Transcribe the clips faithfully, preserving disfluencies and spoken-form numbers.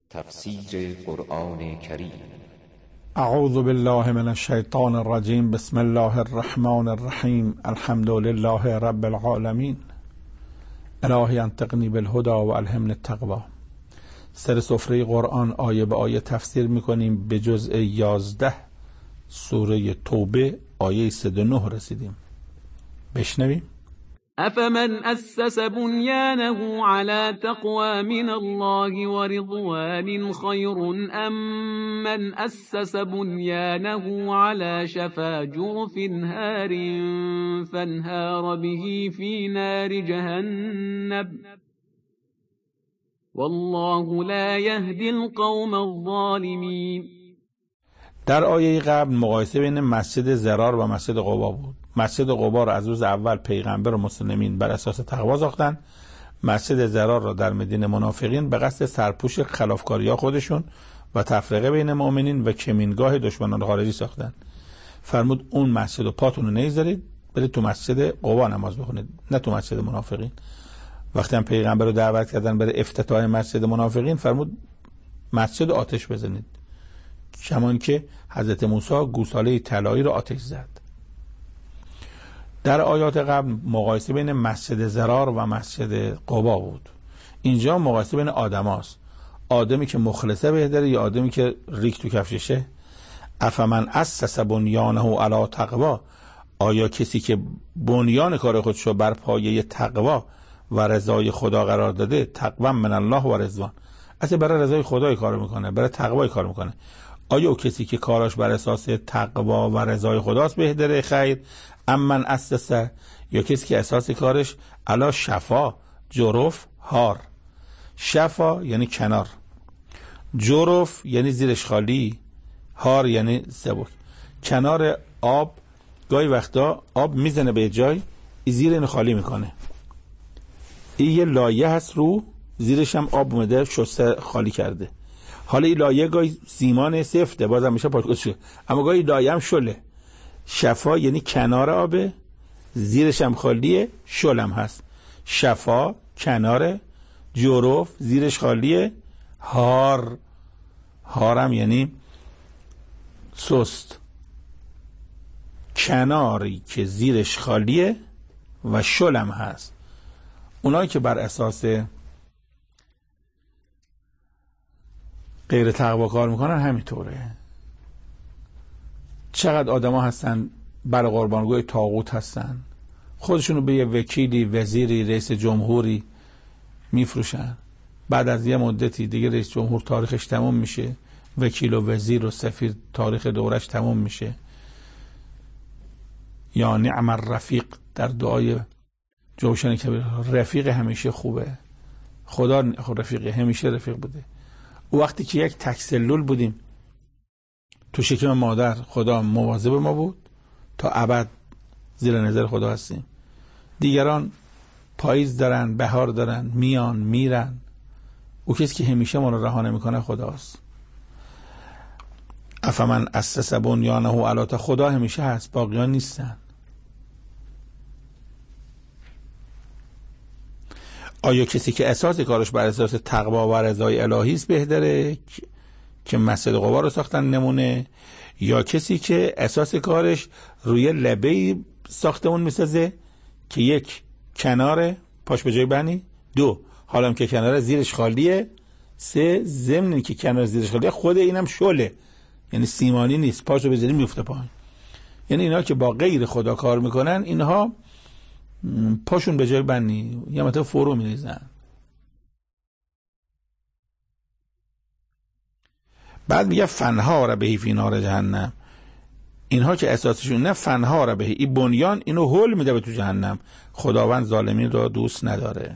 تفسیر قرآن کریم. اعوذ بالله من الشیطان الرجیم. بسم الله الرحمن الرحیم. الحمد لله رب العالمین. الهی انطقنی بالهدى و الهمنی التقوی. سر سفره قرآن آیه به آیه تفسیر میکنیم. به جزء یازده سوره توبه آیه صد و نه رسیدیم. بشنویم. افمن اسس بنیانه على تقوى من الله ورضوان خیر ام من اسس بنیانه على شفا جرف هار فانهار به في نار جهنم والله لا يهدي القوم الظالمین. در آیه قبل مقایسه بین مسجد ضرار و مسجد قبا بود. مسجد قبا را از روز اول پیغمبر و مسلمین بر اساس تقوا ساختن. مسجد ضرار را در مدینه منافقین به قصد سرپوش خلافکاری‌ها خودشون و تفرقه بین مؤمنین و کمینگاه دشمنان خارجی ساختن. فرمود اون مسجد و پاتون رو نمیذارید، برید تو مسجد قبا نماز بخونید، نه تو مسجد منافقین. وقتی هم پیغمبر رو دعوت کردن برای افتتاح مسجد منافقین، فرمود مسجد آتش بزنید، کمان که حضرت موسی گوساله طلایی رو آتش زد. در آیات قبل مقایسه بین مسجد ضرار و مسجد قبا بود. اینجا مقایسه بین آدماست. آدمی که مخلصه بهتره یا آدمی که ریک تو کفششه؟ افمن اسس بنیانه علی تقوی، آیا کسی که بنیان کار خودشو بر پایه تقوا و رضای خدا قرار داده، تقوا من الله و رضوان، اصلا برای رضای خدای کار میکنه، برای تقوای کار میکنه، آیا کسی که کاراش بر اساس تقوا و رضای خداست بهتره خیر ام من اسس، یا کسی که اساس کارش علا شفا جرف هار؟ شفا یعنی کنار، جرف یعنی زیرش خالی، هار یعنی سبک. کنار آب گاهی وقتا آب میزنه به جای، زیر اینو خالی میکنه. این یه لایه هست رو زیرش هم آب اومده شسته خالی کرده. حالا این لایه گاهی سیمان سفته بازم میشه پاکوز شد، اما گاهی لایه هم شله. شفا یعنی کنار آبه، زیرش هم خالیه، شلم هست. شفا کنار، جرف زیرش خالیه، هار هارم یعنی سست. کناری که زیرش خالیه و شلم هست. اونایی که بر اساس غیر تقوا کار میکنن همینطوره. چقدر آدما هستن برای قربانگوی طاغوت هستن، خودشونو به یه وکیلی، وزیری، رئیس جمهوری میفروشن. بعد از یه مدتی دیگه رئیس جمهور تاریخش تموم میشه، وکیل و وزیر و سفیر تاریخ دورش تموم میشه. یا نعم الرفیق در دعای جوشن کبیر، رفیق همیشه خوبه، خدا رفیق همیشه رفیق بوده. او وقتی که یک تکسلول بودیم تو شکم مادر، خدا مواظب ما بود، تا ابد زیر نظر خدا هستیم. دیگران پاییز دارن، بهار دارن، میان میرن. او کسی که همیشه ما رو رها نمیکنه خداست. افمن اسس بنیانه علی تقوی، خدا همیشه هست، باقیان نیستن. آیا کسی که اساس کارش بر اساس تقوا و رضای الهی است بهتره که مسجد قبا رو ساختن نمونه، یا کسی که اساس کارش روی لبه ساختمون میسازه که یک کنار پاش به جای بنی، دو حالا که کنار زیرش خالیه، سه ضمن که کنار زیرش خالیه خود اینم شله، یعنی سیمانی نیست، پاشو بذاری میفته پایین. یعنی اینا که با غیر خدا کار میکنن، اینها پاشون به جای بنی یا مثلا فرو میریزن. بعد میگه فنها را بهی فی نار جهنم، اینها که اساسشون نه فنها را بهی، این بنیان اینو هول میده به تو جهنم. خداوند ظالمین را دوست نداره.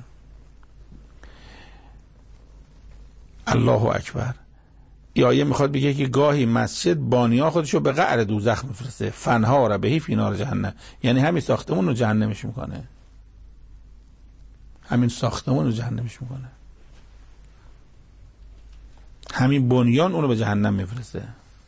الله اکبر. این آیه میخواد بگه که گاهی مسجد بانیا خودشو به قعر دوزخ میفرسته. فنها را بهی فی نار جهنم یعنی همین ساختمون رو جهنمش میکنه، همین ساختمون رو جهنمش میکنه، همین بنیان اونو به جهنم میفرسته.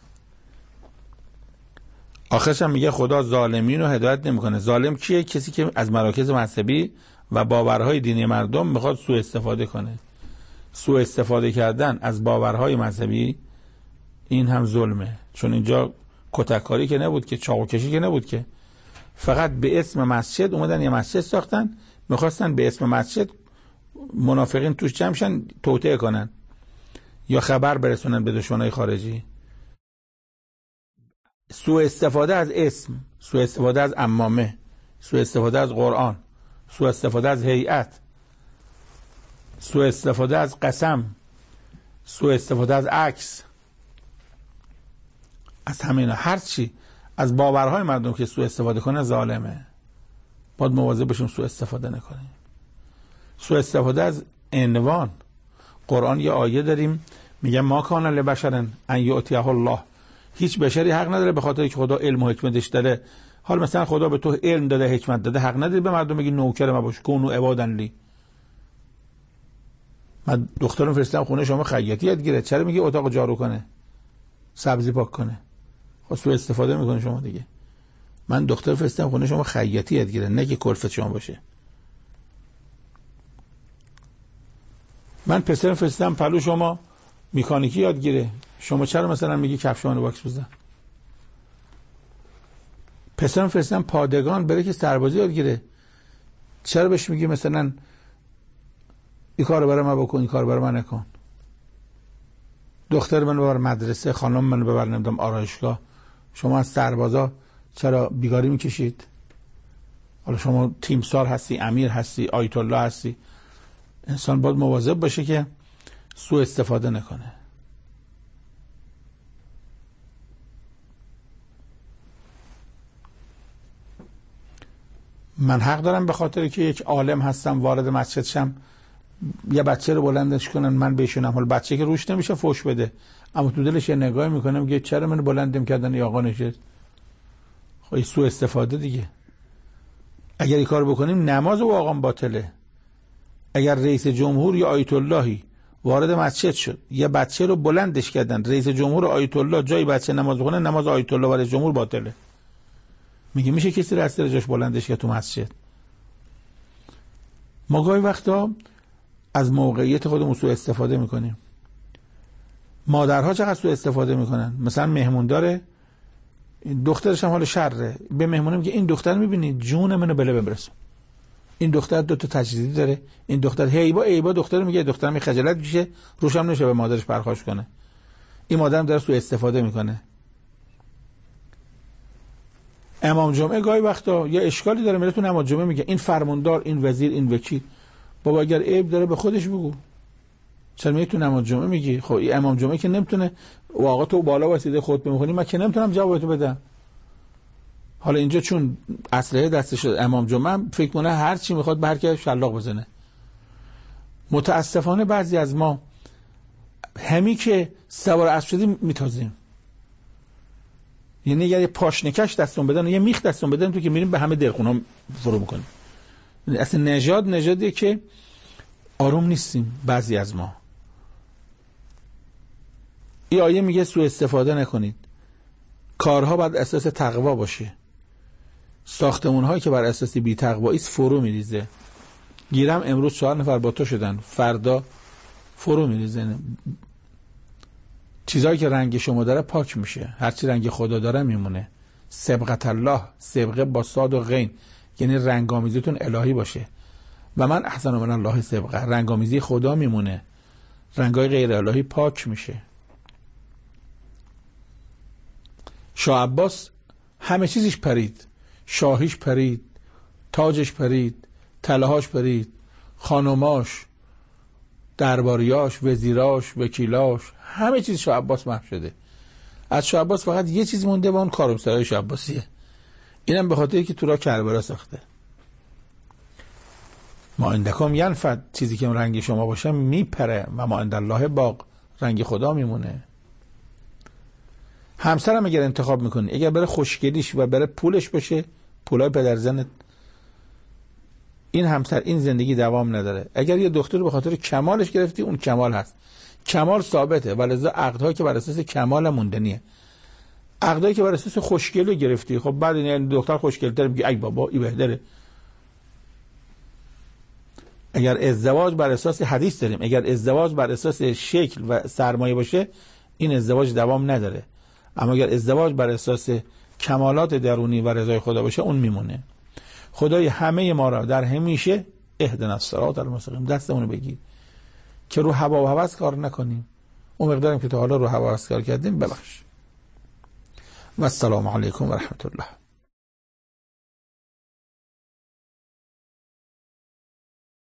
آخرش هم میگه خدا ظالمین رو هدایت نمیکنه. ظالم کیه؟ کسی که از مراکز مذهبی و باورهای دینی مردم میخواد سوء استفاده کنه. سوء استفاده کردن از باورهای مذهبی این هم ظلمه، چون اینجا کتککاری که نبود که، چاقو کشی که نبود که، فقط به اسم مسجد اومدن یه مسجد ساختن، میخواستن به اسم مسجد منافقین توش جمع شن توطئه کنن یا خبر برسونن به دشمنای خارجی. سوء استفاده از اسم، سوء استفاده از عمامه، سوء استفاده از قرآن، سوء استفاده از هیئت، سوء استفاده از قسم، سوء استفاده از عکس، از همین هر چی از باورهای مردم که سوء استفاده کنه ظالمه. باید مواظب بشیم سوء استفاده نکنیم. سوء استفاده از عنوان. قرآن یه آیه داریم میگه ما کان لبشر ان یؤتیه الله، هیچ بشری حق نداره به خاطر که خدا علم و حکمتش داره، حال مثلا خدا به تو علم داده حکمت داده، حق نداری به مردم بگی نوکر ما باش، کونو عبادن لی. من دخترم فرستادم خونه شما خیاطی یاد گیره، چرا میگی اتاق جارو کنه، سبزی پاک کنه؟ خب سوء استفاده میکنه شما دیگه. من دختر فرستادم خونه شما خیاطی یاد گیره، نه که کلفت شما باشه. من پسرم فرستادم پلو شما مکانیکی یاد گیره، شما چرا مثلا میگی کفشوان واکس بزن؟ پسرم فرستادم پادگان بره که سربازی یاد گیره، چرا بهش میگی مثلا این کارو برای من بکن، این کارو برای من نکن؟ دختر من ببر مدرسه، خانم من ببر نمیدونم آرایشگاه، شما از سربازا چرا بیگاری میکشید؟ حالا شما تیمسار هستی، امیر هستی، آیت الله هستی. انسان باید مواظب باشه که سوء استفاده نکنه. من حق دارم به خاطر که یک عالم هستم وارد مسجد شم یه بچه رو بلندش کنن من بشونم، حالا بچه که روش نمیشه فوش بده، اما تو دلش یه نگاهی میکنه میگه چرا منو بلندم کردن یا آقا نشست؟ خب سوء استفاده دیگه. اگر این کار بکنیم نماز و آقام باطله. اگر رئیس جمهور یا آیت اللهی وارد مسجد شد یه بچه رو بلندش کردن، رئیس جمهور و آیت الله جای بچه نماز بخونه، نماز آیت الله و رئیس جمهور باطله. میگه میشه کسی راسته رو جاش بلندش کرد تو مسجد؟ ما گاهی وقتا از موقعیت خودمون سوء استفاده میکنیم. مادرها چقدر سوء استفاده میکنن، مثلا مهمون داره دخترش هم حال شره، به مهمونه میگه این دختر میبینی جون منو بله ببرسون، این دختر دو تا تجدیدی داره، این دختر هیبا ایبا دختر میگه دختر می خجالت میشه روش هم نشه به مادرش پرخاش کنه. این مادرم داره سوء استفاده میکنه. امام جمعه گاهی وقتا یا اشکالی داره میره تو نماز جمعه میگه این فرماندار، این وزیر، این وکیل. بابا اگر عیب داره به خودش بگو، چرا میگی تو نماز جمعه میگی؟ خب این امام جمعه که نمیتونه، واقعا تو بالا واسیده خطبه میخونی، من که نمیتونم جوابتو بدم. حالا اینجا چون اسلحه دستش امام جمعه فکر کنه هر چی میخواد به هر کی شلاق بزنه. متاسفانه بعضی از ما همی که سوار اسب شدیم میتازیم، یعنی اگه یه پاشنکش دستون بدن یه میخ دستون بدن تو که میریم به همه دلخونا فرو میکنیم. اصلا نژاد نژادیه که آروم نیستیم بعضی از ما. این آیه میگه سوء استفاده نکنید، کارها باید اساس تقوا باشه. ساختمون هایی که بر اساس بی تقوایی است فرو میریزه. گیرم امروز چهار نفر با تو شدن، فردا فرو میریزه. چیزایی که رنگ شما داره پاک میشه، هرچی رنگ خدا داره میمونه. سبقت الله، سبقه با صاد و غین، یعنی رنگامیزیتون الهی باشه. و من احسن من الله سبقه، رنگامیزی خدا میمونه، رنگای غیر الهی پاک میشه. شاه عباس همه چیزش پرید، شاهیش پرید، تاجش پرید، تلهاش پرید، خانماش، درباریاش، وزیراش، وکیلاش، همه چیز شاه عباس محو شده. از شاه عباس فقط یه چیز مونده و اون کاروسرای شاه عباسیه. اینم به خاطری که تو را کربلا ساخته. ما اندکم ینفد، چیزی که رنگ شما باشه میپره و ما عند الله باق، رنگ خدا میمونه. همسرم اگر انتخاب میکنی، اگر بره خوشگلیش و بره پولش باشه، پولای پدرزنت، این همسر این زندگی دوام نداره. اگر یه دختر به خاطر کمالش گرفتی، اون کمال هست، کمال ثابته، ولذا عقدهایی که بر اساس کمال موندنیه. عقدایی که بر اساس خوشگلی گرفتی، خب بعد این دختر خوشگل‌تر میگی ای بابا این بهتره. اگر ازدواج بر اساس حدیث داریم، اگر ازدواج بر اساس شکل و سرمایه باشه این ازدواج دوام نداره، اما اگر ازدواج بر اساس کمالات درونی و رضای خدا باشه اون میمونه. خدای همه ما را در همیشه اهدنا الصراط المستقیم دستمون بگیر که رو هوا و هوس کار نکنیم. اون مقداریم که تا حالا رو هوا و هوس کار کردیم ببخش. و السلام علیکم و رحمت الله.